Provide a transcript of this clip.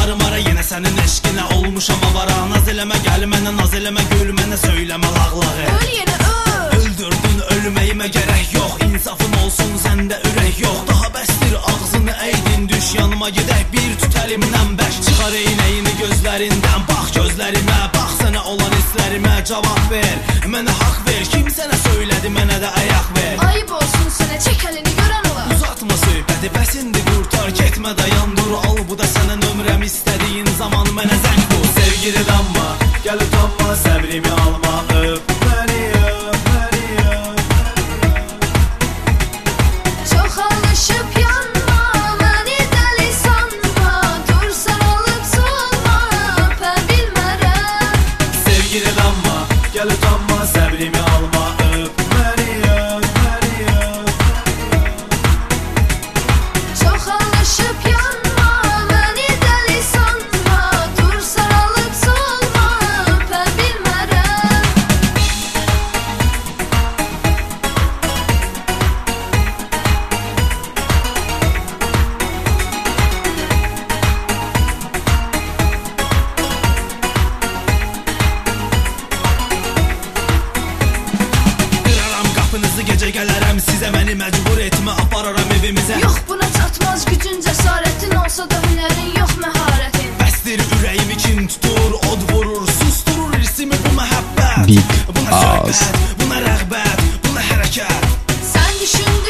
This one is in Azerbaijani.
Marmara yenə sənin eşqinə olmuşam avara. Naz eləmə gəl mənə, naz eləmə gül mənə, söyləmə lağlağı. Öl yenə öl. Öldürdün ölməyimə gərək yox, insafın olsun səndə ürək yox. Daha bəsdir ağzını əydin, düş yanıma gedək bir tut əlimdən bəş. Çıxar eynəyini gözlərindən, bax gözlərimə, bax sənə olan hisslərimə cavab ver. Mənə haqq ver, kim sənə söylədi, mənə də ayaq ver. Ayıb olsun sənə, çək əlini görən olar. Uzatma söhbəti, bəsindi qurtar, getmə dayan dur. Al bu da sənə nömrəm, istədiyin zaman mənə zəng vur. Sevgili damma, gəl utanma, səbrimi alma, öp məni, öp məni, öp. Çox alışıb yanma, məni dəli sanma. Dursan alıb solma, öpə bilmərəm. Sevgili damma, gəl utanma, səbrimi alma, öp məni, öp məni, öp. Çox alışıb yanma, məni dəli sanma. Dursan alıb solma, öpə bilmərəm. Qıraram qapınızı, gecə gələrəm sizə, məni məcbur etmə, apararam evimizə. Yox buna çatmaz gücün, cəsarətin olsa da hünərin yox məharətin. Bəsdir ürəyimi kin tutur, od vurur, susturur irsimi bu məhəbbət. Big Buna Oz. söhbət, buna rəğbət, buna hərəkət. Sən düşün